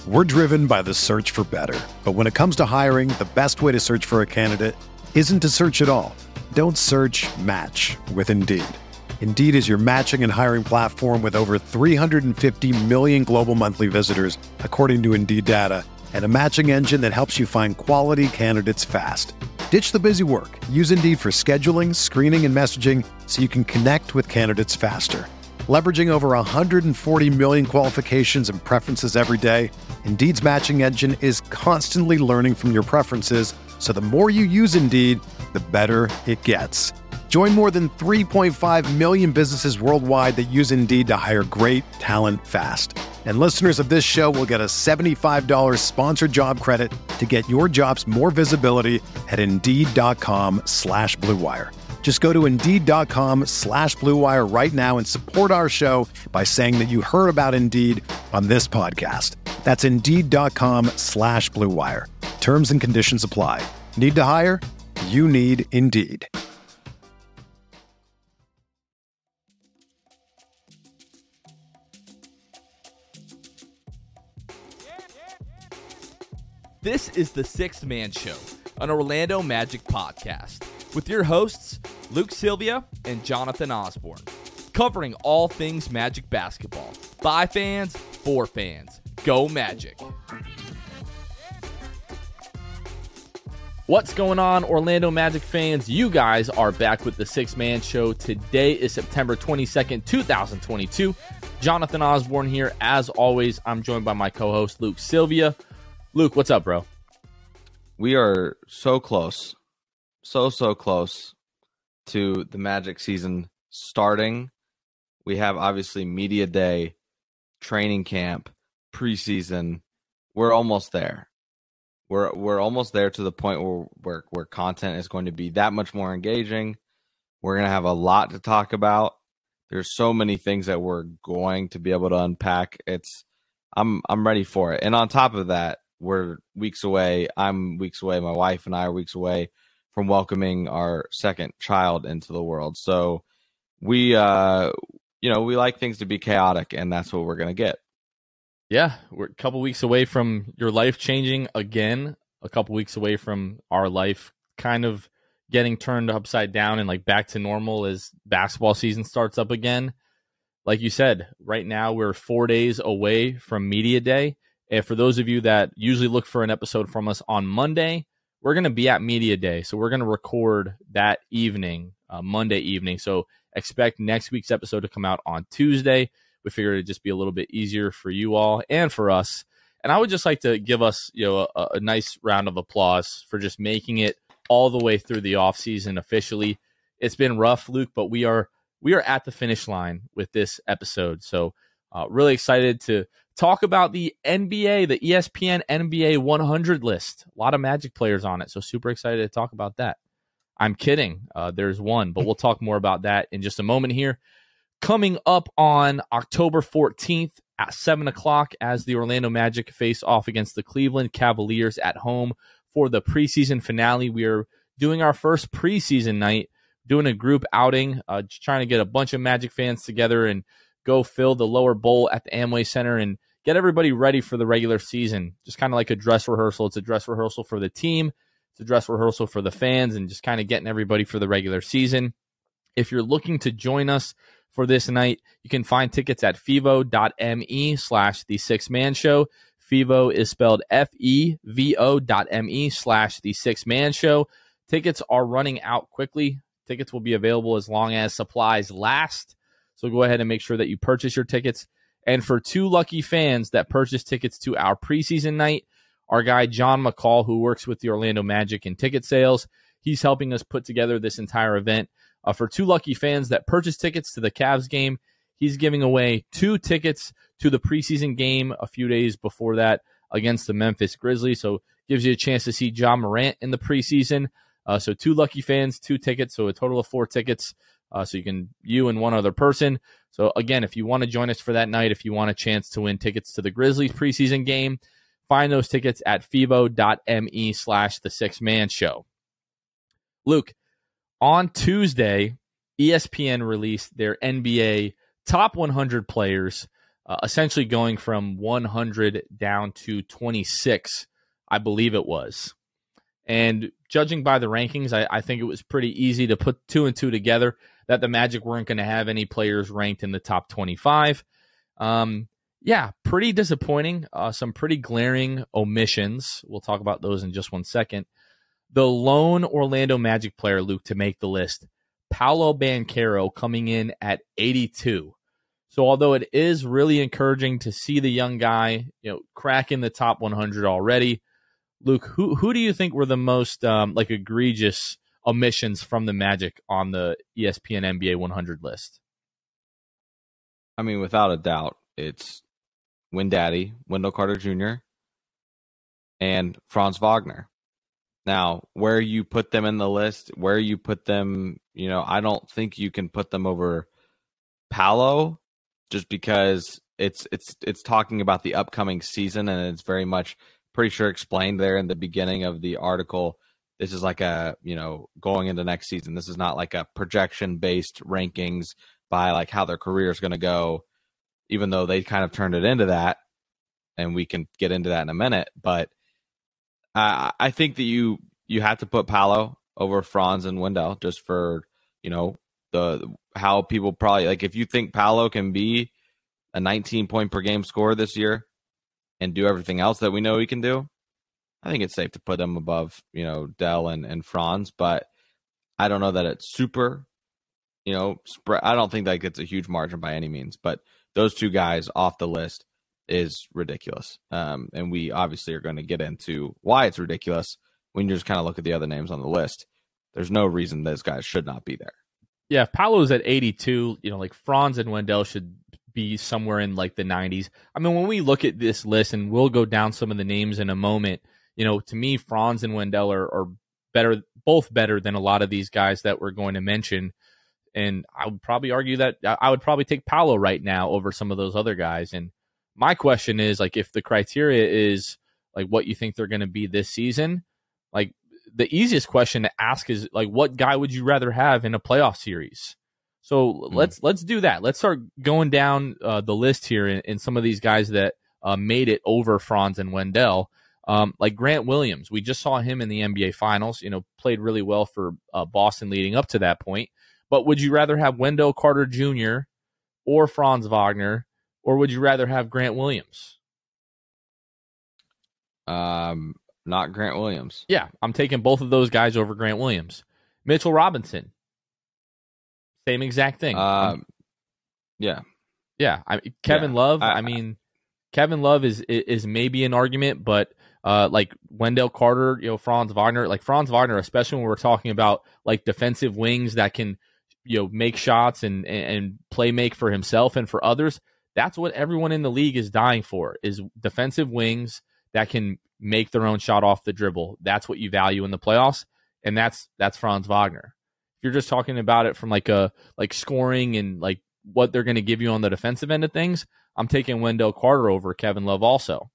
We're driven by the search for better. But when it comes to hiring, the best way to search for a candidate isn't to search at all. Don't search, match with Indeed. Indeed is your matching and hiring platform with over 350 million global monthly visitors, according to Indeed data, and a matching engine that helps you find quality candidates fast. Ditch the busy work. Use Indeed for scheduling, screening, and messaging so you can connect with candidates faster. Leveraging over 140 million qualifications and preferences every day, Indeed's matching engine is constantly learning from your preferences, so the more you use Indeed, the better it gets. Join more than 3.5 million businesses worldwide that use Indeed to hire great talent fast. And listeners of this show will get a $75 sponsored job credit to get your jobs more visibility at Indeed.com/Blue Wire. Just go to Indeed.com/Blue Wire right now and support our show by saying that you heard about Indeed on this podcast. That's Indeed.com/Blue Wire. Terms and conditions apply. Need to hire? You need Indeed. This is the Sixth Man Show, an Orlando Magic podcast, with your hosts, Luke Sylvia and Jonathan Osborne, covering all things Magic basketball. By fans, for fans. Go Magic. What's going on, Orlando Magic fans? You guys are back with the Sixth Man Show. Today is September 22nd, 2022. Jonathan Osborne here. As always, I'm joined by my co-host, Luke Sylvia. Luke, what's up, bro? We are so close, so close to the Magic season starting. We have obviously media day, training camp, preseason. We're almost there. We're almost there to the point where content is going to be that much more engaging. We're going to have a lot to talk about. There's so many things that we're going to be able to unpack. I'm ready for it. And on top of that, we're weeks away. I'm weeks away. My wife and I are weeks away from welcoming our second child into the world. So we like things to be chaotic, and that's what we're going to get. Yeah, we're a couple weeks away from your life changing again, a couple weeks away from our life kind of getting turned upside down and like back to normal as basketball season starts up again. Like you said, right now we're 4 days away from Media Day. And for those of you that usually look for an episode from us on Monday, we're going to be at Media Day. So we're going to record that evening, Monday evening. So expect next week's episode to come out on Tuesday. We figured it'd just be a little bit easier for you all and for us. And I would just like to give us, a nice round of applause for just making it all the way through the offseason officially. It's been rough, Luke, but we are at the finish line with this episode. So really excited to talk about the NBA, the ESPN NBA 100 list. A lot of Magic players on it, so super excited to talk about that. I'm kidding. There's one, but we'll talk more about that in just a moment here. Coming up on October 14th at 7 o'clock as the Orlando Magic face off against the Cleveland Cavaliers at home for the preseason finale. We are doing our first preseason night, doing a group outing, just trying to get a bunch of Magic fans together and go fill the lower bowl at the Amway Center and get everybody ready for the regular season. Just kind of like a dress rehearsal. It's a dress rehearsal for the team. It's a dress rehearsal for the fans and just kind of getting everybody for the regular season. If you're looking to join us for this night, you can find tickets at fevo.me/The Sixth Man Show. Fevo is spelled FEVO.me/The Sixth Man Show. Tickets are running out quickly. Tickets will be available as long as supplies last. So go ahead and make sure that you purchase your tickets. And for two lucky fans that purchase tickets to our preseason night, our guy John McCall, who works with the Orlando Magic in ticket sales, he's helping us put together this entire event. For two lucky fans that purchase tickets to the Cavs game, he's giving away 2 tickets to the preseason game a few days before that against the Memphis Grizzlies. So gives you a chance to see Ja Morant in the preseason. So 2 lucky fans, 2 tickets, so a total of 4 tickets. So you and one other person. So again, if you want to join us for that night, if you want a chance to win tickets to the Grizzlies preseason game, find those tickets at fevo.me/The Sixth Man Show. Luke, on Tuesday, ESPN released their NBA top 100 players. essentially going from 100 down to 26, I believe it was. And judging by the rankings, I think it was pretty easy to put 2 and 2 together that the Magic weren't going to have any players ranked in the top 25. Yeah, pretty disappointing. Some pretty glaring omissions. We'll talk about those in just one second. The lone Orlando Magic player, Luke, to make the list, Paolo Banchero, coming in at 82. So although it is really encouraging to see the young guy, cracking the top 100 already, Luke, who do you think were the most egregious omissions from the Magic on the ESPN NBA 100 list? I mean, without a doubt, it's Wendaddy, Wendell Carter Jr., and Franz Wagner. Now, where you put them in the list, where you put them, I don't think you can put them over Paolo, just because it's talking about the upcoming season, and it's very much pretty sure explained there in the beginning of the article. This is like a, going into next season. This is not like a projection-based rankings by like how their career is going to go, even though they kind of turned it into that, and we can get into that in a minute. But I think that you have to put Paolo over Franz and Wendell, just for, the how people probably, like, if you think Paolo can be a 19-point per game scorer this year and do everything else that we know he can do, I think it's safe to put him above, Dell and Franz. But I don't know that it's super, spread. I don't think that gets a huge margin by any means. But those two guys off the list is ridiculous. And we obviously are going to get into why it's ridiculous when you just kind of look at the other names on the list. There's no reason those guys should not be there. Yeah, if Paolo's at 82, like Franz and Wendell should be somewhere in like the 90s. I mean, when we look at this list, and we'll go down some of the names in a moment, to me, Franz and Wendell are better, both better than a lot of these guys that we're going to mention. And I would probably argue that I would probably take Paolo right now over some of those other guys. And my question is, like, if the criteria is like what you think they're going to be this season, like the easiest question to ask is like, what guy would you rather have in a playoff series? So let's do that. Let's start going down the list here in some of these guys that made it over Franz and Wendell. Like Grant Williams, we just saw him in the NBA Finals. Played really well for Boston leading up to that point. But would you rather have Wendell Carter Jr. or Franz Wagner? Or would you rather have Grant Williams? Not Grant Williams. Yeah, I'm taking both of those guys over Grant Williams. Mitchell Robinson, same exact thing. Yeah. Kevin Love. Kevin Love is maybe an argument, but like Wendell Carter, Franz Wagner, like Franz Wagner, especially when we're talking about like defensive wings that can, make shots and play make for himself and for others. That's what everyone in the league is dying for, is defensive wings that can make their own shot off the dribble. That's what you value in the playoffs, and that's Franz Wagner. If you're just talking about it from like scoring and like what they're going to give you on the defensive end of things, I'm taking Wendell Carter over Kevin Love also.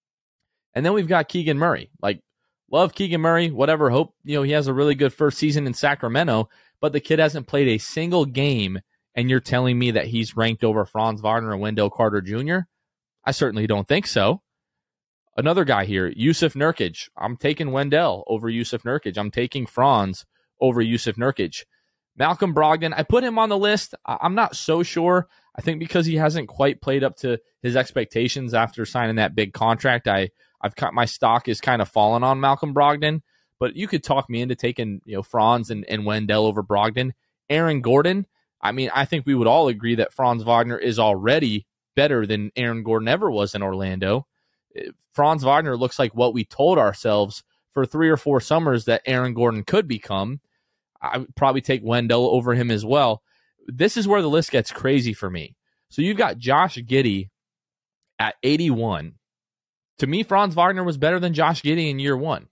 And then we've got Keegan Murray. Like, love Keegan Murray, whatever. Hope he has a really good first season in Sacramento, but the kid hasn't played a single game. And you're telling me that he's ranked over Franz Wagner and Wendell Carter Jr.? I certainly don't think so. Another guy here, Yusuf Nurkic. I'm taking Wendell over Yusuf Nurkic. I'm taking Franz over Yusuf Nurkic. Malcolm Brogdon, I put him on the list. I'm not so sure. I think because he hasn't quite played up to his expectations after signing that big contract, I've cut my stock is kind of fallen on Malcolm Brogdon. But you could talk me into taking Franz and Wendell over Brogdon. Aaron Gordon, I think we would all agree that Franz Wagner is already better than Aaron Gordon ever was in Orlando. Franz Wagner looks like what we told ourselves for 3 or 4 summers that Aaron Gordon could become. I would probably take Wendell over him as well. This is where the list gets crazy for me. So you've got Josh Giddey at 81. To me, Franz Wagner was better than Josh Giddey in year one.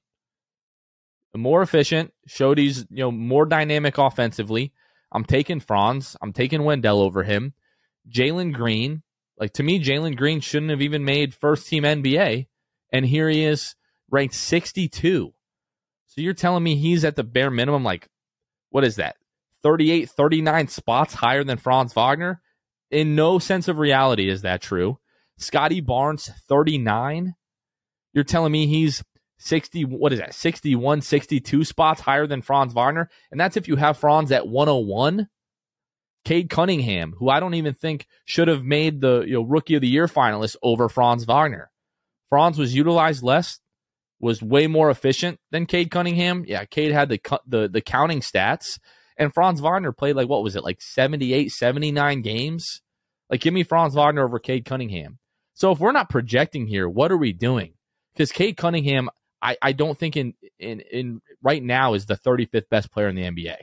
More efficient, showed he's more dynamic offensively. I'm taking Franz. I'm taking Wendell over him. Jalen Green, to me, Jalen Green shouldn't have even made first team NBA, and here he is ranked 62. So you're telling me he's at the bare minimum, what is that, 38, 39 spots higher than Franz Wagner? In no sense of reality is that true. Scotty Barnes, 39. You're telling me he's 60, what is that, 61, 62 spots higher than Franz Wagner? And that's if you have Franz at 101. Cade Cunningham, who I don't even think should have made the Rookie of the Year finalist over Franz Wagner. Franz was utilized less, was way more efficient than Cade Cunningham. Yeah, Cade had the counting stats, and Franz Wagner played like, what was it, like 78, 79 games? Like, give me Franz Wagner over Cade Cunningham. So if we're not projecting here, what are we doing? Because Cade Cunningham, I don't think in right now is the 35th best player in the NBA.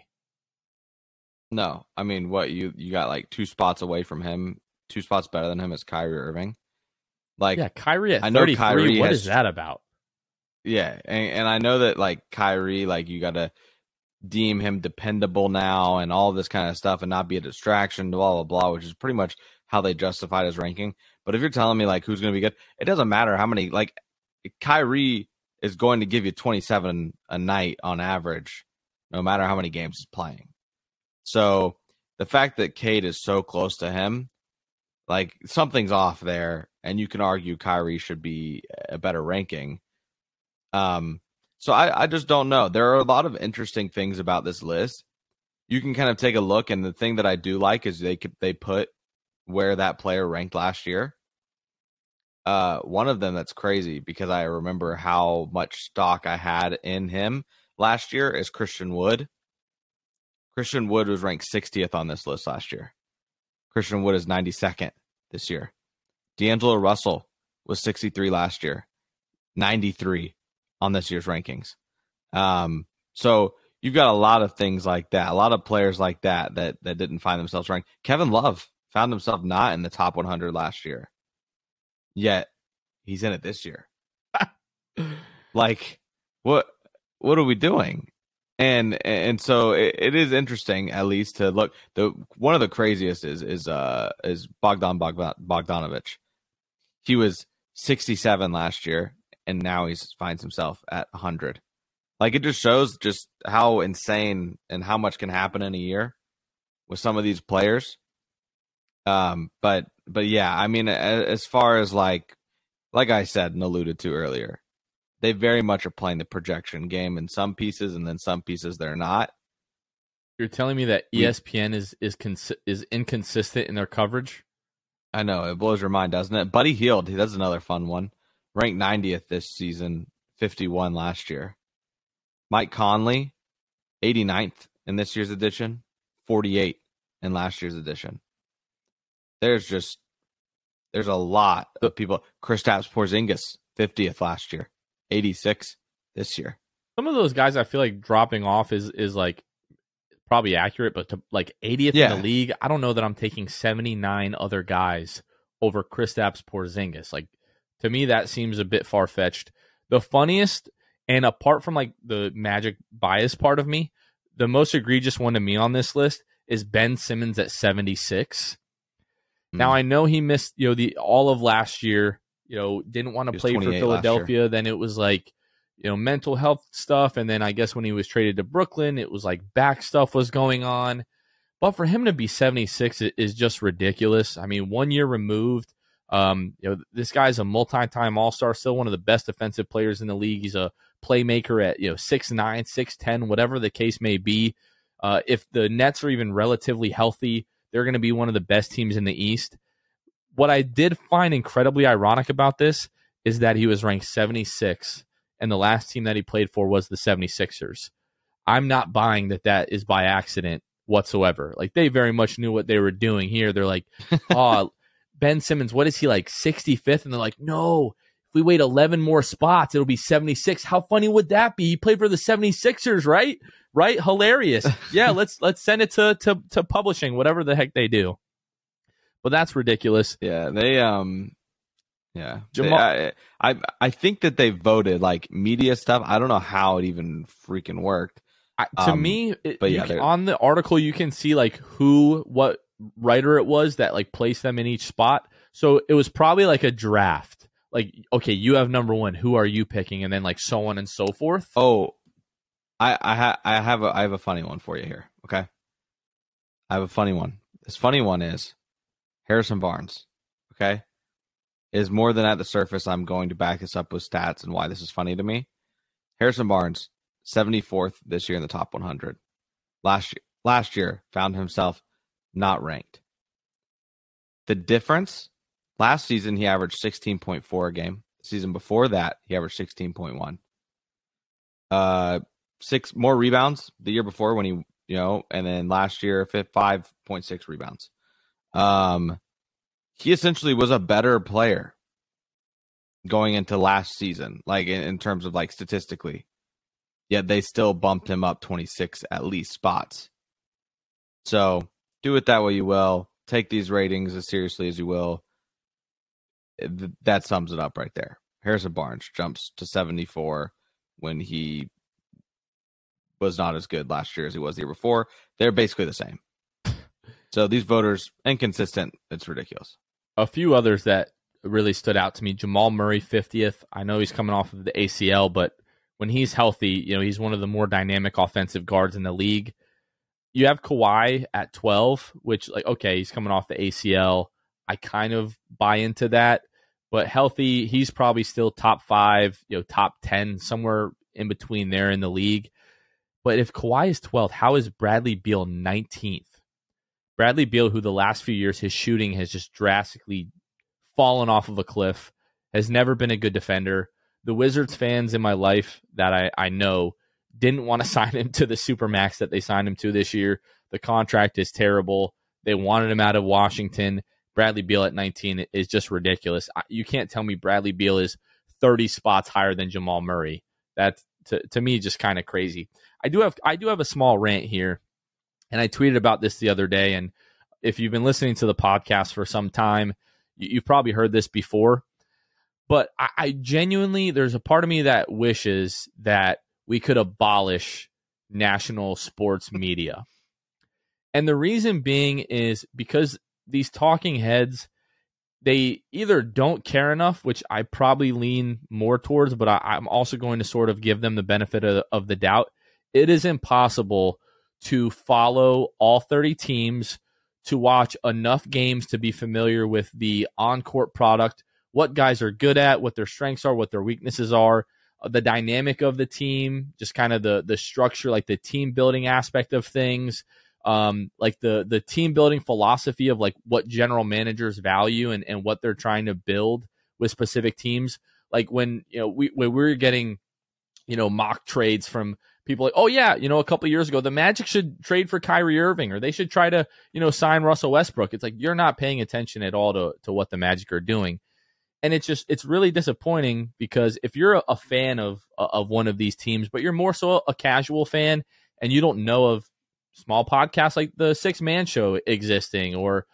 No, I mean, what you got like 2 spots away from him, 2 spots better than him is Kyrie Irving. Like, yeah, Kyrie at I know 33. Kyrie what is that about? Yeah, and I know that like Kyrie, like you got to deem him dependable now and all this kind of stuff and not be a distraction, blah blah blah, which is pretty much how they justified his ranking. But if you're telling me like who's going to be good, it doesn't matter how many. Like Kyrie is going to give you 27 a night on average, no matter how many games he's playing. So the fact that Cade is so close to him, like something's off there, and you can argue Kyrie should be a better ranking. So I just don't know. There are a lot of interesting things about this list. You can kind of take a look, and the thing that I do like is they put where that player ranked last year. One of them that's crazy because I remember how much stock I had in him last year is Christian Wood. Christian Wood was ranked 60th on this list last year. Christian Wood is 92nd this year. D'Angelo Russell was 63 last year, 93 on this year's rankings. So you've got a lot of things like that, a lot of players like that didn't find themselves ranked. Kevin Love found himself not in the top 100 last year, yet he's in it this year. Like, what are we doing? And so it is interesting, at least, to look. One of the craziest is Bogdan Bogdanovic. He was 67 last year, and now he finds himself at 100. Like, it just shows just how insane and how much can happen in a year with some of these players. But yeah, I mean, as far as like I said and alluded to earlier, they very much are playing the projection game in some pieces, and then some pieces they're not. You're telling me that ESPN is inconsistent in their coverage? I know, it blows your mind, doesn't it? Buddy Hield, that's another fun one. Ranked 90th this season, 51 last year. Mike Conley, 89th in this year's edition, 48 in last year's edition. There's a lot of people. Kristaps Porzingis, 50th last year, 86 this year. Some of those guys I feel like dropping off is like probably accurate, but to like 80th in the league, I don't know that I'm taking 79 other guys over Kristaps Porzingis. Like, to me, that seems a bit far-fetched. The funniest, and apart from like the Magic bias part of me, the most egregious one to me on this list is Ben Simmons at 76. Now, I know he missed, all of last year, didn't want to play for Philadelphia. Then it was like, mental health stuff. And then I guess when he was traded to Brooklyn, it was like back stuff was going on. But for him to be 76 is just ridiculous. I mean, 1 year removed. This guy's a multi-time All-Star, still one of the best defensive players in the league. He's a playmaker at 6'9", 6'10", whatever the case may be. If the Nets are even relatively healthy, they're going to be one of the best teams in the East. What I did find incredibly ironic about this is that he was ranked 76, and the last team that he played for was the 76ers. I'm not buying that is by accident whatsoever. Like, they very much knew what they were doing here. They're like, Ben Simmons, what is he, like 65th? And they're like, no, if we wait 11 more spots, it'll be 76. How funny would that be? He played for the 76ers, right? Right? Hilarious. Yeah, let's send it to publishing, whatever the heck they do. But that's ridiculous. Yeah, I think that they voted like media stuff. I don't know how it even freaking worked. To me, on the article you can see like what writer it was that like placed them in each spot. So it was probably like a draft. Like, okay, you have number 1. Who are you picking? And then like so on and so forth. Oh, I have a funny one for you here. Okay, I have a funny one. This funny one is Harrison Barnes, okay, is more than at the surface. I'm going to back this up with stats and why this is funny to me. Harrison Barnes, 74th this year in the top 100. Last year found himself not ranked. The difference, last season he averaged 16.4 a game. The season before that, he averaged 16.1. 6 more rebounds the year before when he, and then last year 5.6 rebounds. He essentially was a better player going into last season, like in terms of like statistically. Yet they still bumped him up 26 at least spots. So do it that way you will. Take these ratings as seriously as you will. That sums it up right there. Harrison Barnes jumps to 74 when he was not as good last year as he was the year before. They're basically the same. So these voters, inconsistent. It's ridiculous. A few others that really stood out to me. Jamal Murray, 50th. I know he's coming off of the ACL, but when he's healthy, he's one of the more dynamic offensive guards in the league. You have Kawhi at 12, which, okay, he's coming off the ACL. I kind of buy into that. But healthy, he's probably still top 5, top 10, somewhere in between there in the league. But if Kawhi is 12th, how is Bradley Beal 19th? Bradley Beal, who the last few years, his shooting has just drastically fallen off of a cliff, has never been a good defender. The Wizards fans in my life that I know didn't want to sign him to the Supermax that they signed him to this year. The contract is terrible. They wanted him out of Washington. Bradley Beal at 19 is just ridiculous. You can't tell me Bradley Beal is 30 spots higher than Jamal Murray. That's to me just kind of crazy. I do have a small rant here, and I tweeted about this the other day. And if you've been listening to the podcast for some time, you've probably heard this before. But I genuinely, there's a part of me that wishes that we could abolish national sports media. And the reason being is because these talking heads, they either don't care enough, which I probably lean more towards, but I'm also going to sort of give them the benefit of the doubt. It is impossible to follow all 30 teams, to watch enough games to be familiar with the on-court product, what guys are good at, what their strengths are, what their weaknesses are, the dynamic of the team, just kind of the structure, like the team building aspect of things, like the team building philosophy of like what general managers value and what they're trying to build with specific teams. Like when we were getting mock trades from people like, oh yeah, a couple of years ago the Magic should trade for Kyrie Irving, or they should try to sign Russell Westbrook. It's like you're not paying attention at all to what the Magic are doing. And it's really disappointing because if you're a fan of one of these teams, but you're more so a casual fan and you don't know of small podcasts like the Six Man Show existing, or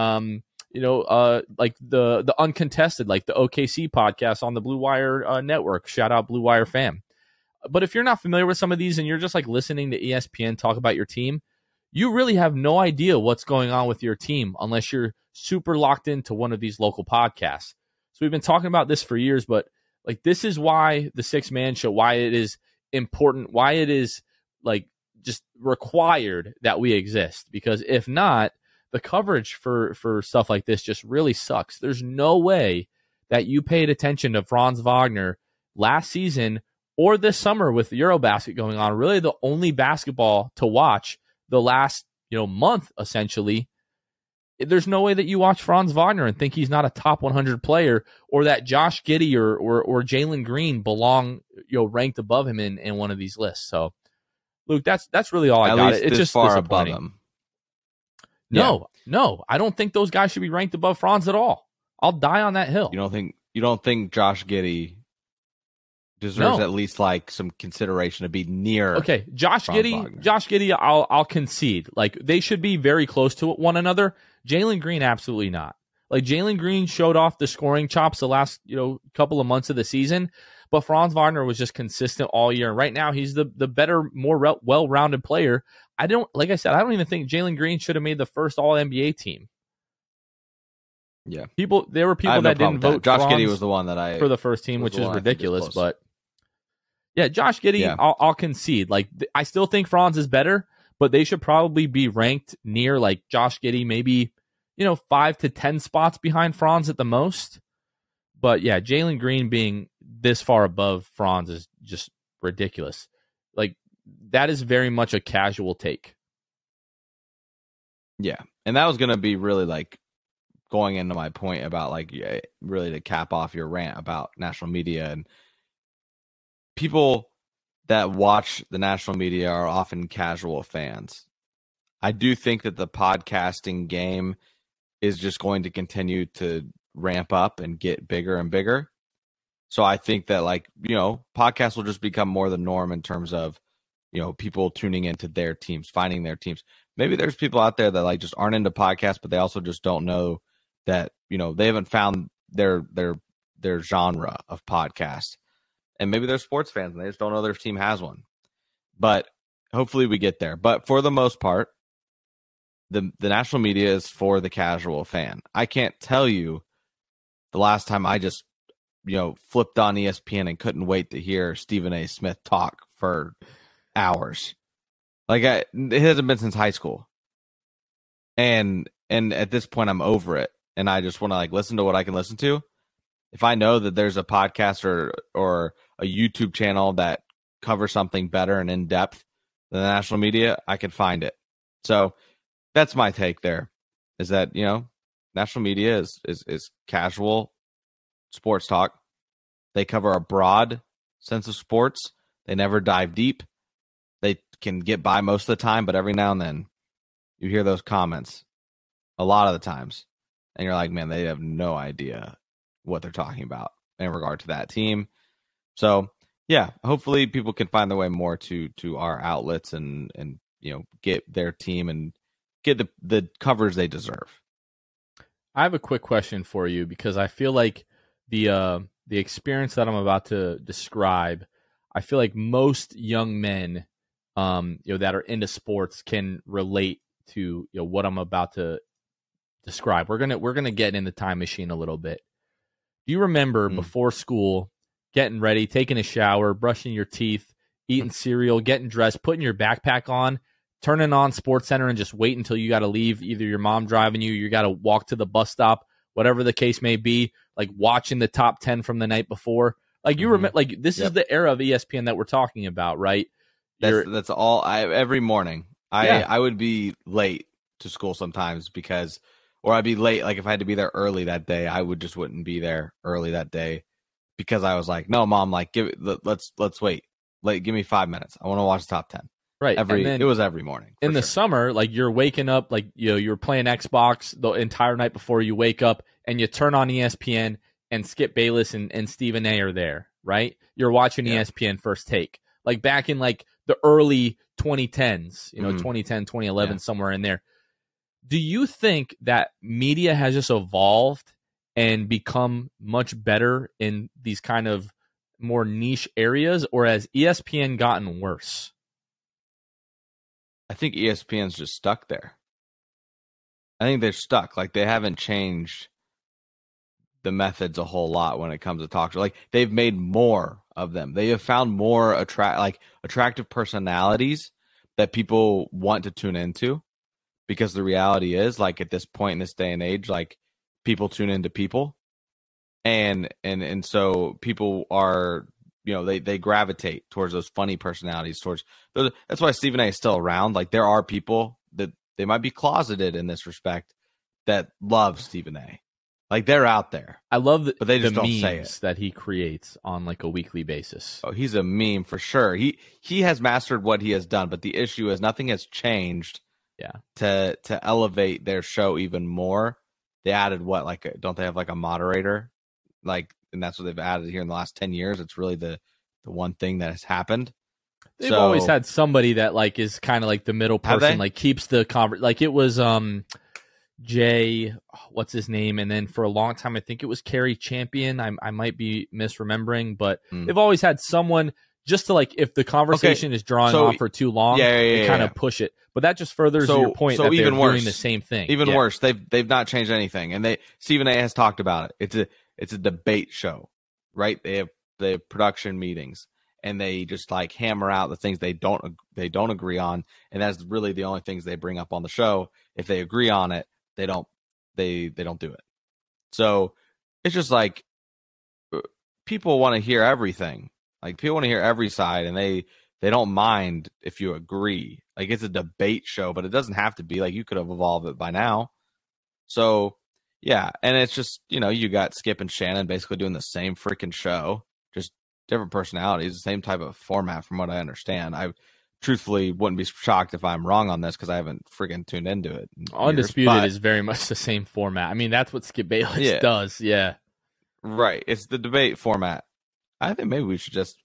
like the Uncontested, like the OKC podcast on the Blue Wire network. Shout out Blue Wire fam. But if you're not familiar with some of these and you're just like listening to ESPN talk about your team, you really have no idea what's going on with your team unless you're super locked into one of these local podcasts. So we've been talking about this for years, but like this is why the Six Man Show, why it is important, why it is like just required that we exist. Because if not, the coverage for stuff like this just really sucks. There's no way that you paid attention to Franz Wagner last season or this summer with Eurobasket going on. Really the only basketball to watch the last month, essentially. There's no way that you watch Franz Wagner and think he's not a top 100 player, or that Josh Giddey or Jalen Green belong ranked above him in one of these lists. So, Luke, that's really all I got. It's just far disappointing. Above him. No, I don't think those guys should be ranked above Franz at all. I'll die on that hill. You don't think Josh Giddey deserves at least like some consideration to be near? Okay, Josh Giddey, I'll concede. Like they should be very close to one another. Jalen Green, absolutely not. Like Jalen Green showed off the scoring chops the last couple of months of the season, but Franz Wagner was just consistent all year. And right now, he's the better, more well-rounded player. I don't even think Jalen Green should have made the first All-NBA team. Yeah, there were people that didn't vote. Josh Franz Giddey was the one that for the first team, which is ridiculous. But yeah, Josh Giddey, I'll concede. Like I still think Franz is better, but they should probably be ranked near like Josh Giddey, maybe 5 to 10 spots behind Franz at the most. But yeah, Jalen Green being this far above Franz is just ridiculous. Like, that is very much a casual take. Yeah. And that was going to be really like going into my point about like really to cap off your rant about national media. And people that watch the national media are often casual fans. I do think that the podcasting game is just going to continue to ramp up and get bigger and bigger. So I think that podcasts will just become more the norm in terms of, people tuning into their teams, finding their teams. Maybe there's people out there that like just aren't into podcasts, but they also just don't know that, they haven't found their genre of podcast. And maybe they're sports fans and they just don't know their team has one. But hopefully we get there. But for the most part, the national media is for the casual fan. I can't tell you the last time I just, flipped on ESPN and couldn't wait to hear Stephen A. Smith talk for hours. It hasn't been since high school. And at this point, I'm over it. And I just want to listen to what I can listen to. If I know that there's a podcast or a YouTube channel that covers something better and in depth than the national media, I can find it. So that's my take there, is that, national media is casual sports talk. They cover a broad sense of sports. They never dive deep. They can get by most of the time, but every now and then you hear those comments a lot of the times. And you're like, man, they have no idea what they're talking about in regard to that team. So, yeah, hopefully people can find their way more to our outlets and get their team and get the coverage they deserve. I have a quick question for you because I feel like the experience that I'm about to describe, I feel like most young men that are into sports can relate to what I'm about to describe. We're gonna get in the time machine a little bit. Do you remember before school, getting ready, taking a shower, brushing your teeth, eating cereal, getting dressed, putting your backpack on, turning on SportsCenter and just wait until you got to leave, either your mom driving you got to walk to the bus stop, whatever the case may be, like watching the top 10 from the night before? Like, you remember, like, this is the era of ESPN that we're talking about, right? That's all. Every morning I would be late to school sometimes or I'd be late. Like if I had to be there early that day, I wouldn't be there early that day because I was like, no, Mom, like let's wait. Give me 5 minutes. I want to watch the top 10. Right. It was every morning. In the summer, like you're waking up, like, you're playing Xbox the entire night before you wake up and you turn on ESPN and Skip Bayless and Stephen A are there, right? You're watching ESPN First Take. Like back in like the early 2010s, 2010, 2011, somewhere in there. Do you think that media has just evolved and become much better in these kind of more niche areas, or has ESPN gotten worse? I think ESPN's just stuck there. I think they're stuck. Like they haven't changed the methods a whole lot when it comes to talk show. Like they've made more of them. They have found more attractive personalities that people want to tune into, because the reality is, like, at this point in this day and age, like, people tune into people, and so people are, they gravitate towards those funny personalities, towards those. That's why Stephen A is still around. Like, there are people that they might be closeted in this respect that love Stephen A. Like, they're out there. I love but they just the don't memes say it. that he creates on like a weekly basis. Oh, he's a meme for sure. He has mastered what he has done, but the issue is nothing has changed. Yeah. To elevate their show even more, they added don't they have like a moderator? Like, and that's what they've added here in the last 10 years. It's really the one thing that has happened. They've always had somebody that like is kind of like the middle person, like keeps the conversation. Like it was Jay, what's his name? And then for a long time, I think it was Kerry Champion. I might be misremembering, but they've always had someone just to like, if the conversation is drawing on for too long, they kind of push it. But that just furthers your point that they're doing the same thing. Even worse, they've not changed anything, and Stephen A has talked about it. It's a debate show, right? They have production meetings, and they just like hammer out the things they don't agree on, and that's really the only things they bring up on the show. If they agree on it, they don't they don't do it. So it's just like people want to hear everything. Like people want to hear every side, and they don't mind if you agree. Like it's a debate show, but it doesn't have to be. Like you could have evolved it by now. So yeah, and it's just, you got Skip and Shannon basically doing the same freaking show, just different personalities, the same type of format from what I understand. I truthfully wouldn't be shocked if I'm wrong on this because I haven't freaking tuned into it. Undisputed is very much the same format. I mean, that's what Skip Bayless does. Yeah. Right. It's the debate format. I think maybe we should just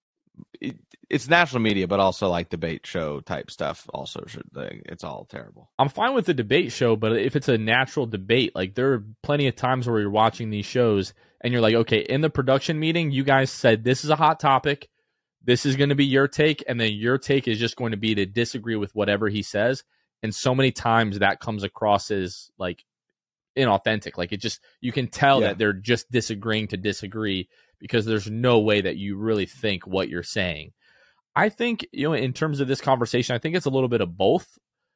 it's national media, but also like debate show type stuff also it's all terrible. I'm fine with the debate show, but if it's a natural debate, like there are plenty of times where you're watching these shows and you're like, okay, in the production meeting, you guys said this is a hot topic. This is going to be your take, and then your take is just going to be to disagree with whatever he says. And so many times that comes across as like inauthentic. Like you can tell that they're just disagreeing to disagree because there's no way that you really think what you're saying. I think, in terms of this conversation, I think it's a little bit of both.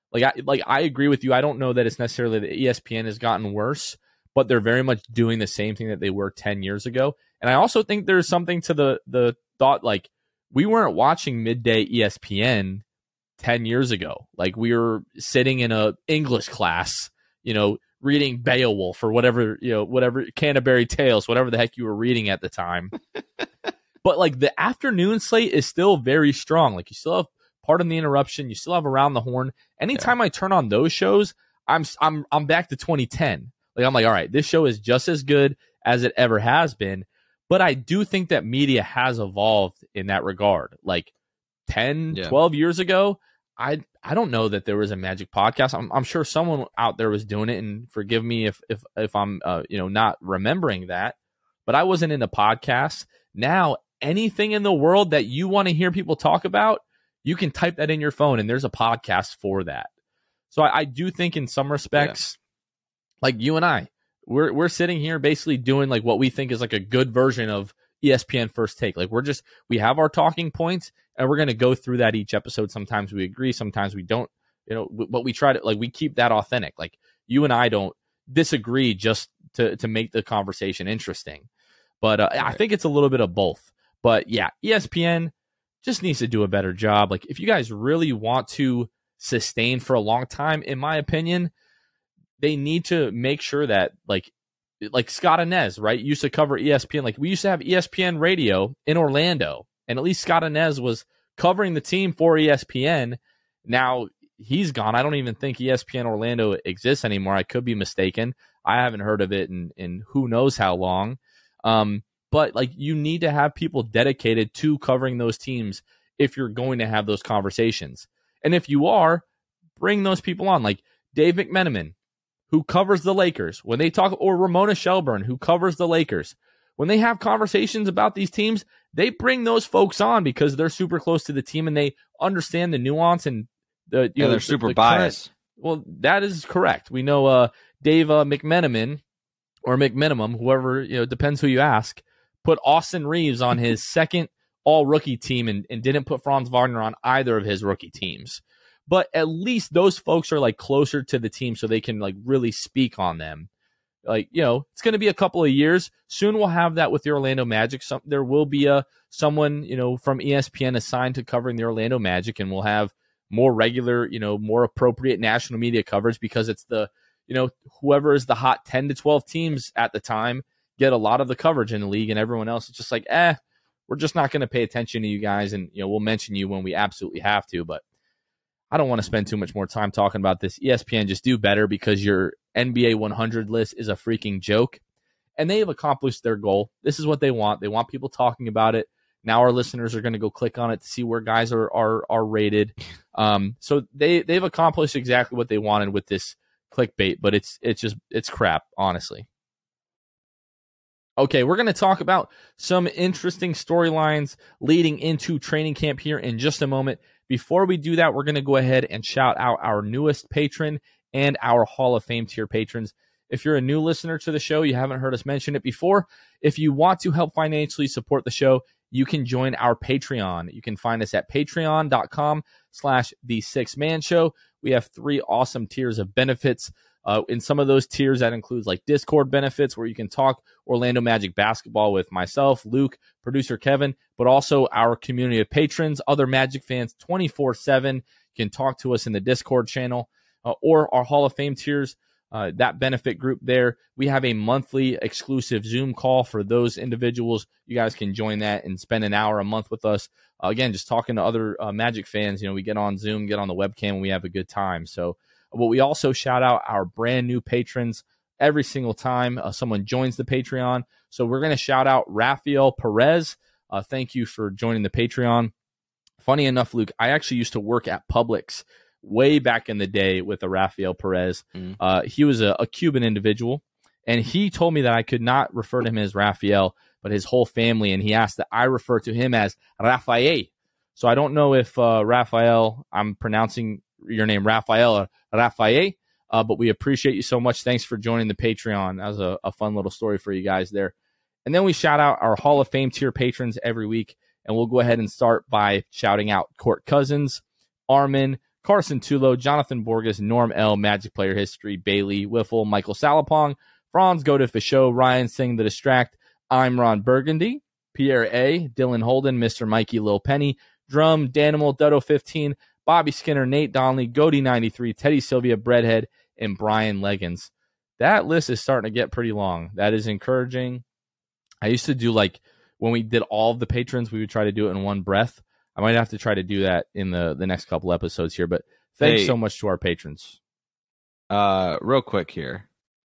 I agree with you. I don't know that it's necessarily that ESPN has gotten worse, but they're very much doing the same thing that they were 10 years ago. And I also think there's something to the thought, like, we weren't watching midday ESPN 10 years ago. Like, we were sitting in a English class, reading Beowulf or whatever Canterbury Tales, whatever the heck you were reading at the time. But like the afternoon slate is still very strong. Like you still have Pardon the Interruption, you still have Around the Horn. Anytime I turn on those shows, I'm back to 2010. Like I'm like, all right, this show is just as good as it ever has been. But I do think that media has evolved in that regard. Like 10, 12 years ago, I don't know that there was a Magic podcast. I'm sure someone out there was doing it, and forgive me if I'm not remembering that. But I wasn't into podcasts. Now, anything in the world that you want to hear people talk about, you can type that in your phone, and there's a podcast for that. So I do think in some respects, like you and I, we're sitting here basically doing like what we think is like a good version of ESPN First Take. Like we have our talking points, and we're going to go through that each episode. Sometimes we agree, sometimes we don't, but we try to, like, we keep that authentic. Like you and I don't disagree just to make the conversation interesting. But I think it's a little bit of both. But yeah, ESPN just needs to do a better job. Like if you guys really want to sustain for a long time, in my opinion, they need to make sure that like Scott Inez, right, used to cover ESPN. Like we used to have ESPN radio in Orlando, and at least Scott Inez was covering the team for ESPN. Now he's gone. I don't even think ESPN Orlando exists anymore. I could be mistaken. I haven't heard of it in who knows how long. But like you need to have people dedicated to covering those teams if you're going to have those conversations. And if you are, bring those people on, like Dave McMenamin, who covers the Lakers, when they talk, or Ramona Shelburne, who covers the Lakers. When they have conversations about these teams, they bring those folks on because they're super close to the team and they understand the nuance and they're super biased. Well, that is correct. We know Dave McMenamin or McMinimum, whoever, depends who you ask, put Austin Reeves on his second all-rookie team and didn't put Franz Wagner on either of his rookie teams. But at least those folks are like closer to the team so they can like really speak on them. Like, it's going to be a couple of years. Soon we'll have that with the Orlando Magic. There will be someone, from ESPN assigned to covering the Orlando Magic, and we'll have more regular, more appropriate national media coverage because it's the, whoever is the hot 10 to 12 teams at the time get a lot of the coverage in the league, and everyone else is just like, we're just not going to pay attention to you guys, and we'll mention you when we absolutely have to. But I don't want to spend too much more time talking about this. ESPN, just do better because your NBA 100 list is a freaking joke, and they have accomplished their goal. This is what they want. They want people talking about it. Now our listeners are going to go click on it to see where guys are rated. So they've accomplished exactly what they wanted with this clickbait, but it's crap, honestly. Okay, we're going to talk about some interesting storylines leading into training camp here in just a moment. Before we do that, we're going to go ahead and shout out our newest patron and our Hall of Fame tier patrons. If you're a new listener to the show, you haven't heard us mention it before, if you want to help financially support the show, you can join our Patreon. You can find us at patreon.com/The Sixth Man Show. We have 3 awesome tiers of benefits. In some of those tiers, that includes like Discord benefits where you can talk Orlando Magic basketball with myself, Luke, producer Kevin, but also our community of patrons, other Magic fans 24/7. You can talk to us in the Discord channel or our Hall of Fame tiers. That benefit group there. We have a monthly exclusive Zoom call for those individuals. You guys can join that and spend an hour a month with us. Again, just talking to other Magic fans. We get on Zoom, get on the webcam, and we have a good time. So, but we also shout out our brand new patrons every single time someone joins the Patreon. So we're going to shout out Rafael Perez. Thank you for joining the Patreon. Funny enough, Luke, I actually used to work at Publix way back in the day with a Rafael Perez. He was a Cuban individual, and he told me that I could not refer to him as Rafael, but his whole family, and he asked that I refer to him as Rafael. So I don't know if Rafael, I'm pronouncing your name Rafael or Rafael, but we appreciate you so much. Thanks for joining the Patreon. That was a fun little story for you guys there. And then we shout out our Hall of Fame tier patrons every week, and we'll go ahead and start by shouting out Court Cousins, Armin, Carson Tulo, Jonathan Borges, Norm L, Magic Player History, Bailey, Wiffle, Michael Salapong, Franz Go to Show, Ryan Singh the Distract, I'm Ron Burgundy, Pierre A, Dylan Holden, Mr. Mikey Lil Penny, Drum, Danimal, Dutto 15, Bobby Skinner, Nate Donnelly, Goody 93, Teddy Sylvia, Breadhead, and Brian Leggins. That list is starting to get pretty long. That is encouraging. I used to do when we did all of the patrons, we would try to do it in one breath. I might have to try to do that in the next couple episodes here, but thanks so much to our patrons. Real quick here.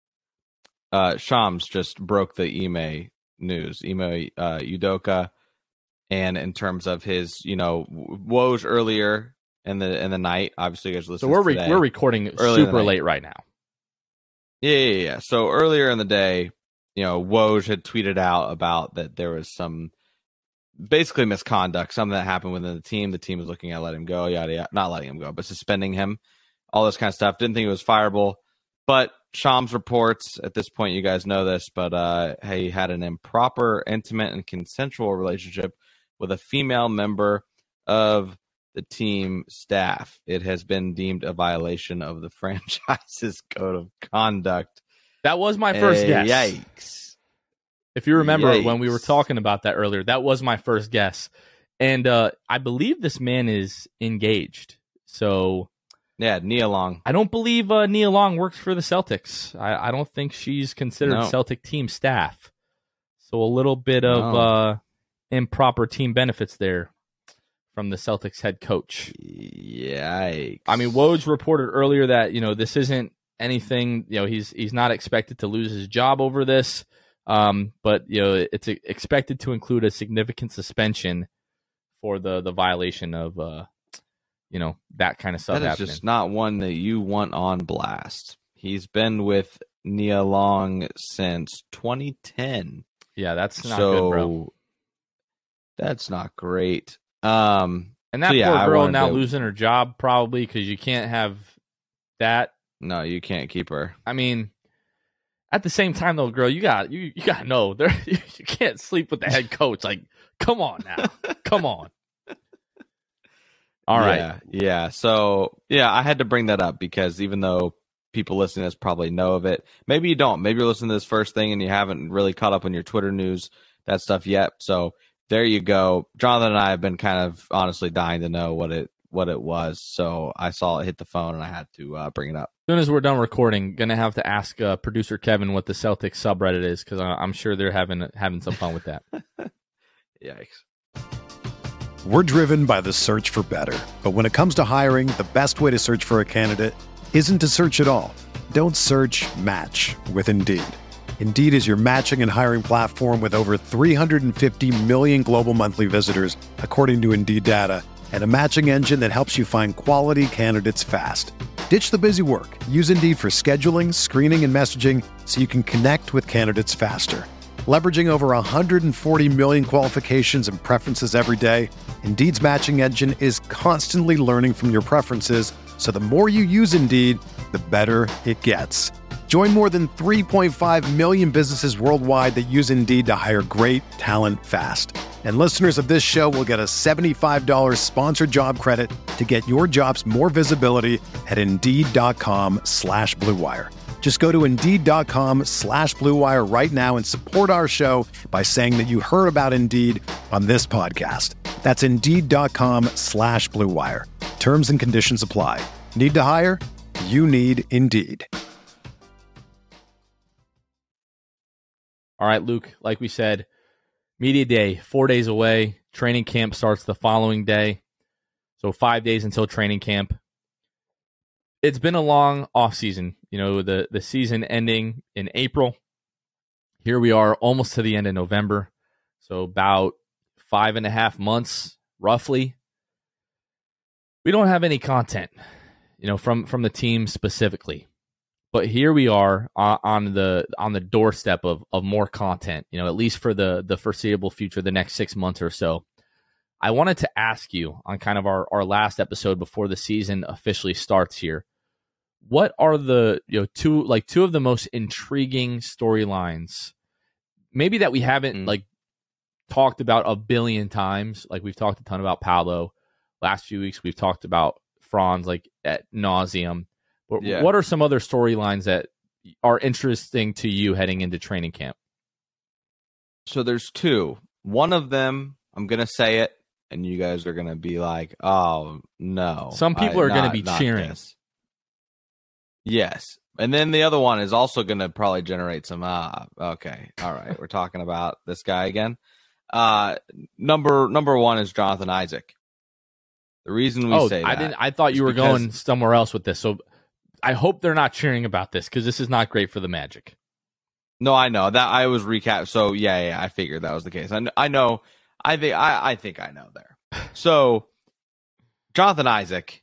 Shams just broke the Ime news. Ime Udoka, and in terms of his, Woj earlier in the night. Obviously, you guys listen. So we're recording super late right now. Yeah. So earlier in the day, Woj had tweeted out about that there was some basically misconduct, something that happened within the team. The team was looking at letting him go, yada yada, not letting him go, but suspending him, all this kind of stuff. Didn't think it was fireable, but Shams reports at this point, you guys know this, but he had an improper, intimate, and consensual relationship with a female member of the team staff. It has been deemed a violation of the franchise's code of conduct. That was my first guess. Yikes. If you remember when we were talking about that earlier, that was my first guess. And I believe this man is engaged. So yeah, Nia Long. I don't believe Nia Long works for the Celtics. I don't think she's considered Celtic team staff. So a little bit of improper team benefits there from the Celtics head coach. Yikes. I mean, Woj reported earlier that, this isn't anything, he's not expected to lose his job over this. But it's expected to include a significant suspension for the violation of that kind of stuff. That is happening. Just not one that you want on blast. He's been with Nia Long since 2010. Yeah, that's not good, bro. That's not great. And that poor girl now losing her job probably because you can't have that. No, you can't keep her. I mean, at the same time, though, girl, you got to know you can't sleep with the head coach. Like, come on now, come on. All right, yeah. So I had to bring that up because even though people listening to this probably know of it, maybe you don't. Maybe you're listening to this first thing and you haven't really caught up on your Twitter news, that stuff yet. So there you go. Jonathan and I have been kind of honestly dying to know what it was. So I saw it hit the phone and I had to bring it up. As soon as we're done recording, gonna have to ask producer Kevin what the Celtics subreddit is because I'm sure they're having some fun with that. Yikes. We're driven by the search for better, but when it comes to hiring, the best way to search for a candidate isn't to search at all. Don't search, match with Indeed. Indeed is your matching and hiring platform with over 350 million global monthly visitors, according to Indeed data, and a matching engine that helps you find quality candidates fast. Ditch the busy work. Use Indeed for scheduling, screening, and messaging so you can connect with candidates faster. Leveraging over 140 million qualifications and preferences every day, Indeed's matching engine is constantly learning from your preferences, so the more you use Indeed, the better it gets. Join more than 3.5 million businesses worldwide that use Indeed to hire great talent fast. And listeners of this show will get a $75 sponsored job credit to get your jobs more visibility at Indeed.com/Blue Wire. Just go to Indeed.com/Blue Wire right now and support our show by saying that you heard about Indeed on this podcast. That's Indeed.com/Blue Wire. Terms and conditions apply. Need to hire? You need Indeed. All right, Luke, like we said, media day, 4 days away. Training camp starts the following day. So 5 days until training camp. It's been a long offseason. You know, the season ending in April. Here we are almost to the end of November. So about 5.5 months, roughly. We don't have any content, you know, from the team specifically. But here we are on the doorstep of more content, you know, at least for the foreseeable future, the next 6 months or so. I wanted to ask you on kind of our last episode before the season officially starts here. What are the two of the most intriguing storylines, maybe that we haven't like talked about a billion times? Like we've talked a ton about Paolo. Last few weeks we've talked about Franz like at nauseum. But what are some other storylines that are interesting to you heading into training camp? So there's two. One of them, I'm gonna say it, and you guys are gonna be like, "Oh no!" Some people are gonna be cheering. This. Yes. And then the other one is also going to probably generate some, okay. All right. We're talking about this guy again. Number one is Jonathan Isaac. The reason we say that. I thought you were going somewhere else with this. So I hope they're not cheering about this because this is not great for the Magic. No, I know that I was recap. So yeah, I figured that was the case. I know. I think I know there. So Jonathan Isaac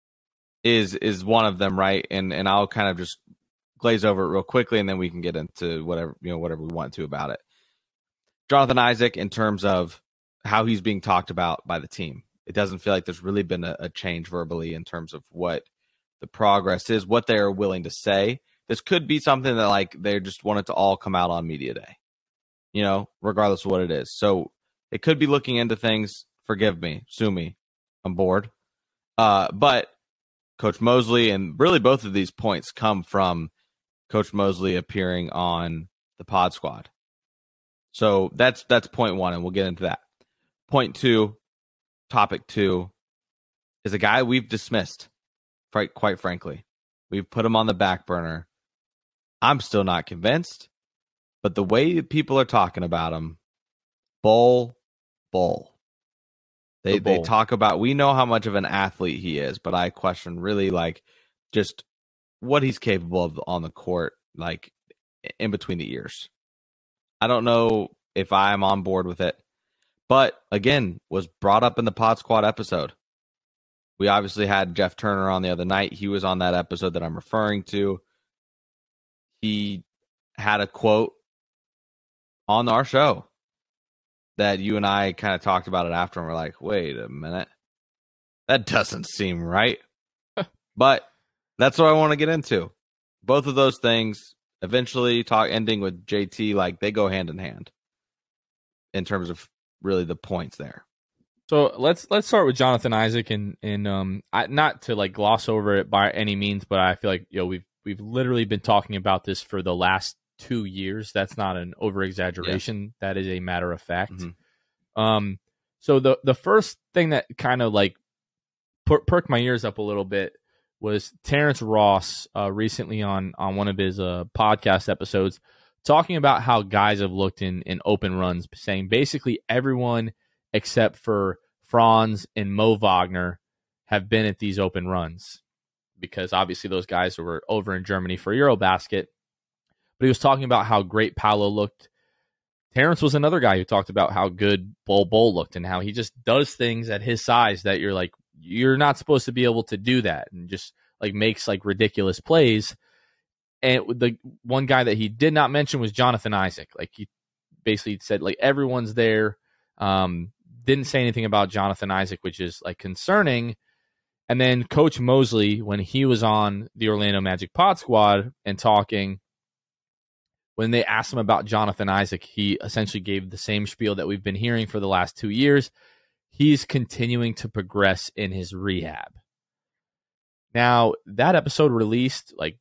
is one of them, right? And I'll kind of just glaze over it real quickly, and then we can get into whatever we want to about it. Jonathan Isaac, in terms of how he's being talked about by the team, it doesn't feel like there's really been a change verbally in terms of what the progress is, what they're willing to say. This could be something that like they just want it to all come out on media day, you know, regardless of what it is. So it could be looking into things. Forgive me, sue me, I'm bored. But Coach Mosley, and really both of these points come from Coach Mosley appearing on the Pod Squad. So that's point one, and we'll get into that. Point two, topic two, is a guy we've dismissed, quite frankly. We've put him on the back burner. I'm still not convinced, but the way people are talking about him, Bol. They talk about, we know how much of an athlete he is, but I question really like just what he's capable of on the court, like in between the ears. I don't know if I'm on board with it, but again, was brought up in the Pod Squad episode. We obviously had Jeff Turner on the other night. He was on that episode that I'm referring to. He had a quote on our show that you and I kind of talked about it after, and we're like, wait a minute. That doesn't seem right. But that's what I want to get into. Both of those things, eventually ending with JT, like they go hand in hand in terms of really the points there. So let's start with Jonathan Isaac, and not to like gloss over it by any means, but I feel like we've literally been talking about this for the last 2 years. That's not an over exaggeration. Yeah. That is a matter of fact. Mm-hmm. So the first thing that kind of like perked my ears up a little bit was Terrence Ross recently on one of his podcast episodes talking about how guys have looked in open runs, saying basically everyone except for Franz and Mo Wagner have been at these open runs, because obviously those guys were over in Germany for Eurobasket. But he was talking about how great Paolo looked. Terrence was another guy who talked about how good Bol looked and how he just does things at his size that you're like, you're not supposed to be able to do that, and just like makes like ridiculous plays. And the one guy that he did not mention was Jonathan Isaac. Like he basically said like everyone's there. Didn't say anything about Jonathan Isaac, which is like concerning. And then Coach Mosley, when he was on the Orlando Magic Pod Squad and talking, when they asked him about Jonathan Isaac, he essentially gave the same spiel that we've been hearing for the last 2 years. He's continuing to progress in his rehab. Now, that episode released like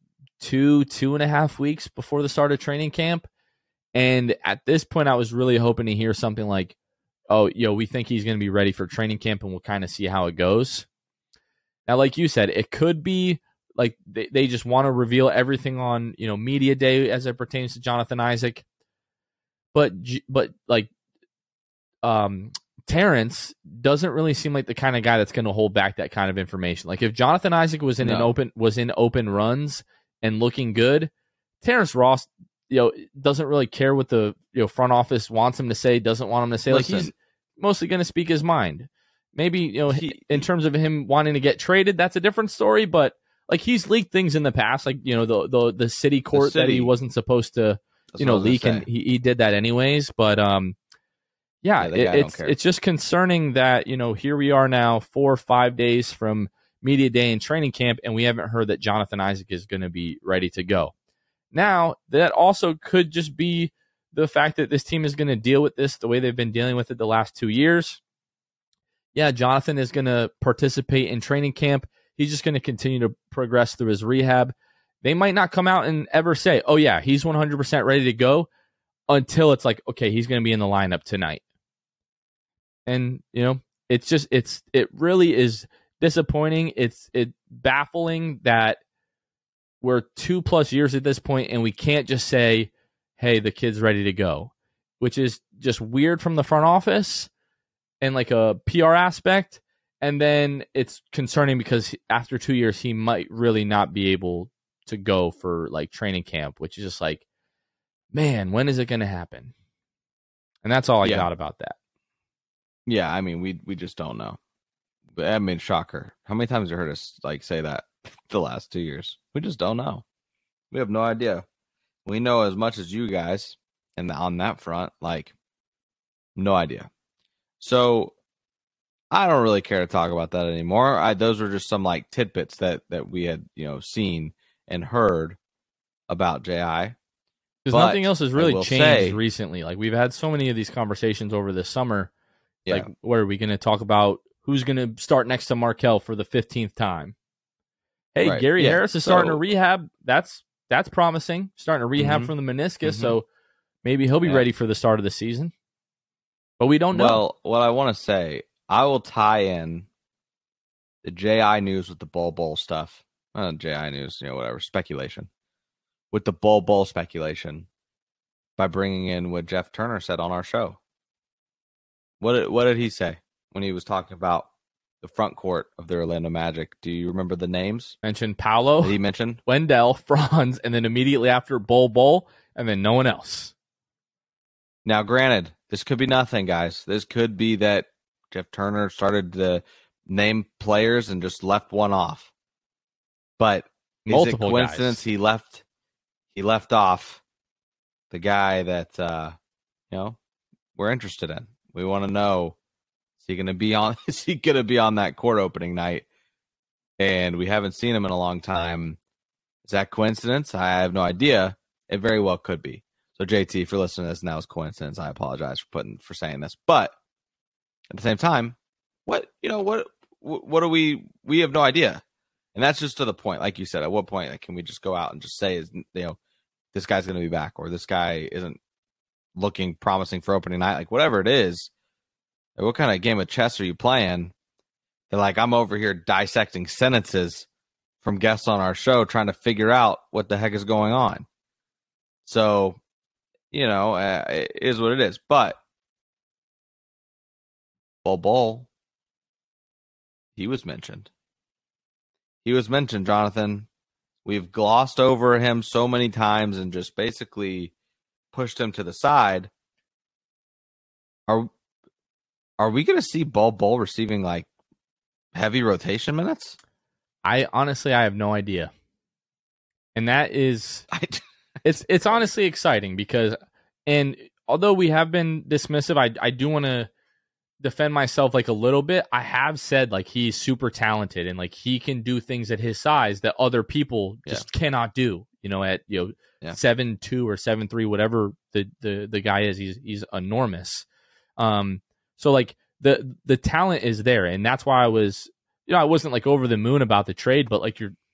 two and a half weeks before the start of training camp. And at this point, I was really hoping to hear something like, oh, we think he's going to be ready for training camp and we'll kind of see how it goes. Now, like you said, it could be like they just want to reveal everything on, media day as it pertains to Jonathan Isaac. But like, Terrence doesn't really seem like the kind of guy that's going to hold back that kind of information. Like if Jonathan Isaac was in open runs and looking good, Terrence Ross, doesn't really care what the front office wants him to say, doesn't want him to say. Listen, like he's mostly going to speak his mind. Maybe in terms of him wanting to get traded, that's a different story. But like he's leaked things in the past, like the city court that he wasn't supposed to leak, and he did that anyways. But it's just concerning that here we are now 4 or 5 days from media day and training camp, and we haven't heard that Jonathan Isaac is going to be ready to go. Now, that also could just be the fact that this team is going to deal with this the way they've been dealing with it the last 2 years. Yeah, Jonathan is going to participate in training camp. He's just going to continue to progress through his rehab. They might not come out and ever say, oh, yeah, he's 100% ready to go until it's like, okay, he's going to be in the lineup tonight. And, it really is disappointing. It's baffling that we're 2+ years at this point and we can't just say, hey, the kid's ready to go, which is just weird from the front office and like a PR aspect. And then it's concerning because after 2 years, he might really not be able to go for like training camp, which is just like, man, when is it going to happen? And that's all I got about that. Yeah, I mean, we just don't know. But I mean, shocker. How many times have you heard us like say that the last 2 years? We just don't know. We have no idea. We know as much as you guys, and on that front, like, no idea. So I don't really care to talk about that anymore. Those were just some like tidbits that we had seen and heard about JI. Because nothing else has really changed recently. Like we've had so many of these conversations over the summer. Yeah. Like, what are we going to talk about? Who's going to start next to Markelle for the 15th time? Hey, right. Gary Harris is starting to rehab. That's promising. Starting to rehab from the meniscus, so maybe he'll be ready for the start of the season. But we don't know. Well, what I want to say, I will tie in the JI news with the Bol stuff. JI news, whatever, speculation. With the Bol speculation by bringing in what Jeff Turner said on our show. What did he say when he was talking about the front court of the Orlando Magic? Do you remember the names? Mentioned Paolo. Did he mention? Wendell, Franz, and then immediately after Bol, and then no one else. Now, granted, this could be nothing, guys. This could be that Jeff Turner started to name players and just left one off. But is it coincidence he left off the guy that we're interested in? We want to know, is he going to be on that court opening night? And we haven't seen him in a long time. Is that coincidence? I have no idea. It very well could be. So JT, if you're listening to this and that was coincidence, I apologize for saying this. But at the same time, what do we have no idea. And that's just to the point. Like you said, at what point can we just go out and just say, this guy's going to be back, or this guy isn't looking promising for opening night, like whatever it is. Like, what kind of game of chess are you playing? They're like, I'm over here dissecting sentences from guests on our show trying to figure out what the heck is going on. So, it is what it is. But Bol, he was mentioned. Jonathan. We've glossed over him so many times and just basically pushed him to the side. Are we going to see Bol receiving like heavy rotation minutes? I have no idea. And that is it's honestly exciting because, and although we have been dismissive, I do want to defend myself like a little bit. I have said like he's super talented and like he can do things at his size that other people just cannot do. At 7'2" or 7'3", whatever the guy is, he's enormous. So like the talent is there, and that's why I was I wasn't like over the moon about the trade, but like you're just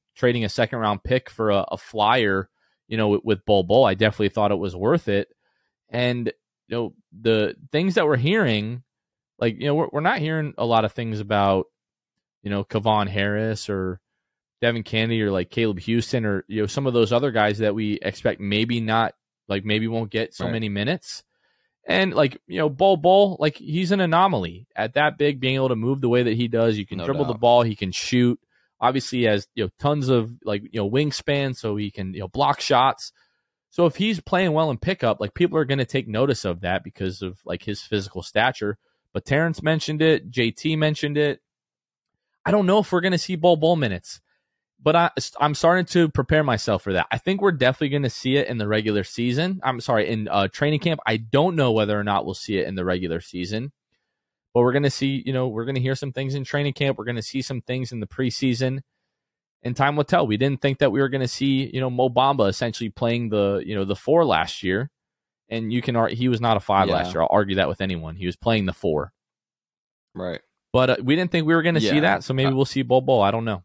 trading a second round pick for a flyer, with Bol Bol. I definitely thought it was worth it. And, the things that we're hearing, like, we're not hearing a lot of things about, Kevon Harris or Devin Kennedy or like Caleb Houston or, some of those other guys that we expect maybe won't get so many minutes. And like, Bol Bol, like he's an anomaly at that big, being able to move the way that he does. You can dribble the ball, he can shoot. Obviously, he has tons of wingspan, so he can block shots. So if he's playing well in pickup, like people are going to take notice of that because of like his physical stature. But Terrence mentioned it, JT mentioned it. I don't know if we're going to see Bol Bol minutes, but I'm starting to prepare myself for that. I think we're definitely going to see it in the regular season. In training camp. I don't know whether or not we'll see it in the regular season, but we're going to see, we're going to hear some things in training camp. We're going to see some things in the preseason, and time will tell. We didn't think that we were going to see, Mo Bamba essentially playing the 4 last year, and he was not a 5 last year. I'll argue that with anyone. He was playing the 4. Right. But we didn't think we were going to see that, so maybe we'll see Bol Bol. I don't know.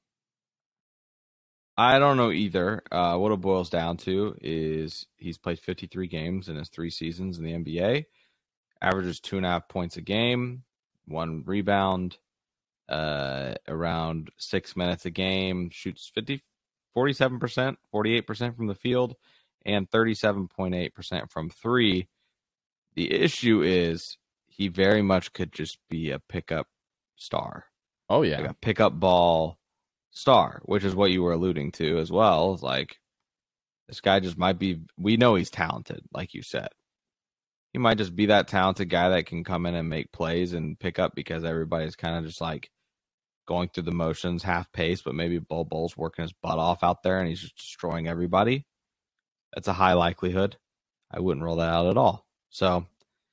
I don't know either. What it boils down to is he's played 53 games in his 3 seasons in the NBA, averages 2.5 points a game, 1 rebound, around 6 minutes a game, shoots 47%, 48% from the field, and 37.8% from 3. The issue is he very much could just be a pickup star. Oh, yeah. Like a pickup ball star, which is what you were alluding to as well. It's like, this guy just might be, we know he's talented, like you said. He might just be that talented guy that can come in and make plays and pick up because everybody's kind of just like going through the motions, half pace, but maybe Bol Bol's working his butt off out there and he's just destroying everybody. That's a high likelihood. I wouldn't rule that out at all. So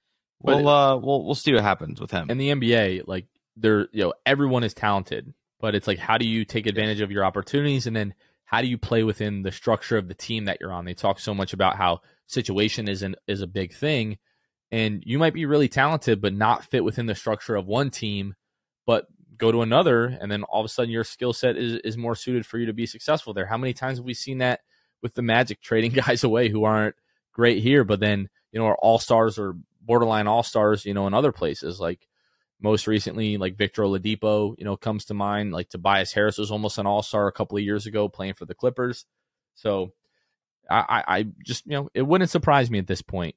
we'll see what happens with him. In the NBA, like everyone is talented, but it's like, how do you take advantage of your opportunities, and then how do you play within the structure of the team that you're on? They talk so much about how situation is a big thing, and you might be really talented but not fit within the structure of one team, but go to another, and then all of a sudden your skill set is more suited for you to be successful there. How many times have we seen that with the Magic trading guys away who aren't great here, but then are all-stars or borderline all-stars in other places? Like most recently, like Victor Oladipo comes to mind. Like Tobias Harris was almost an all-star a couple of years ago playing for the Clippers. So I just it wouldn't surprise me at this point.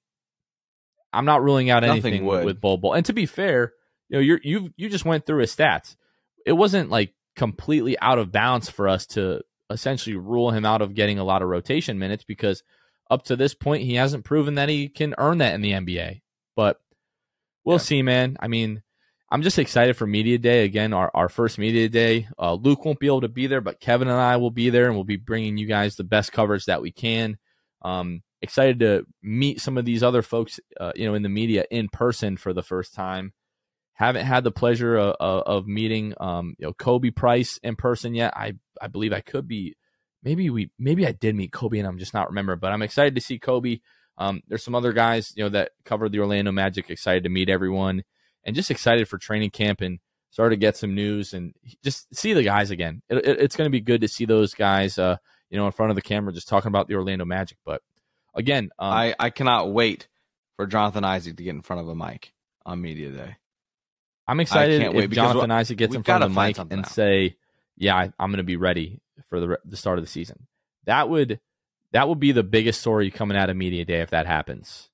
I'm not ruling out anything with Bol Bol. And to be fair, you just went through his stats. It wasn't like completely out of bounds for us to essentially rule him out of getting a lot of rotation minutes, because up to this point he hasn't proven that he can earn that in the NBA. But we'll see, man. I mean, I'm just excited for Media Day. Again, our first Media Day. Luke won't be able to be there, but Kevin and I will be there, and we'll be bringing you guys the best coverage that we can. Excited to meet some of these other folks, in the media in person for the first time. Haven't had the pleasure of meeting, Kobe Price in person yet. I believe I could be. Maybe I did meet Kobe and I'm just not remembering. But I'm excited to see Kobe. There's some other guys, that cover the Orlando Magic. Excited to meet everyone, and just excited for training camp and start to get some news and just see the guys again. It's going to be good to see those guys, in front of the camera, just talking about the Orlando Magic. But again, I cannot wait for Jonathan Isaac to get in front of a mic on Media Day. I'm excited if Jonathan Isaac gets in front of the mic and say, "Yeah, I'm going to be ready for the start of the season." That would be the biggest story coming out of Media Day if that happens.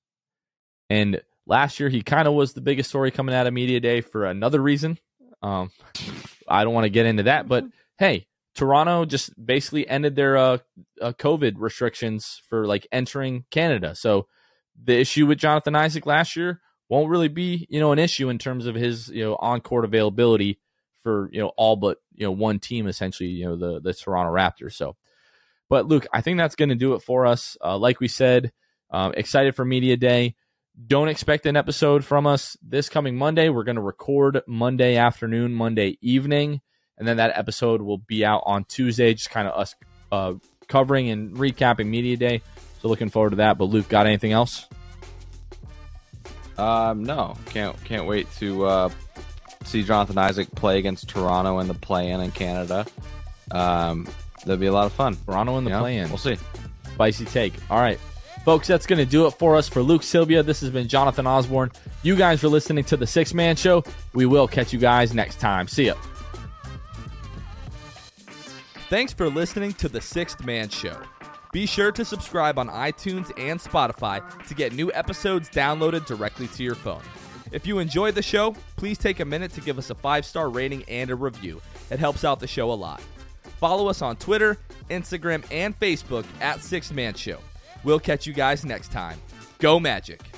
And last year, he kind of was the biggest story coming out of Media Day for another reason. I don't want to get into that, but hey, Toronto just basically ended their COVID restrictions for like entering Canada. So the issue with Jonathan Isaac last year won't really be, an issue in terms of his, on-court availability for, all but, one team, essentially, the Toronto Raptors. So, but Luke, I think that's going to do it for us. Like we said, excited for Media Day. Don't expect an episode from us this coming Monday. We're going to record Monday afternoon, Monday evening, and then that episode will be out on Tuesday, just kind of us covering and recapping Media Day. So looking forward to that. But Luke, got anything else? No, can't wait to see Jonathan Isaac play against Toronto in the play-in Canada. That'd be a lot of fun. Toronto in the play-in. We'll see. Spicy take. All right. Folks, that's going to do it for us. For Luke Sylvia, this has been Jonathan Osborne. You guys are listening to The Sixth Man Show. We will catch you guys next time. See ya. Thanks for listening to The Sixth Man Show. Be sure to subscribe on iTunes and Spotify to get new episodes downloaded directly to your phone. If you enjoyed the show, please take a minute to give us a 5-star rating and a review. It helps out the show a lot. Follow us on Twitter, Instagram, and Facebook at Sixth Man Show. We'll catch you guys next time. Go Magic!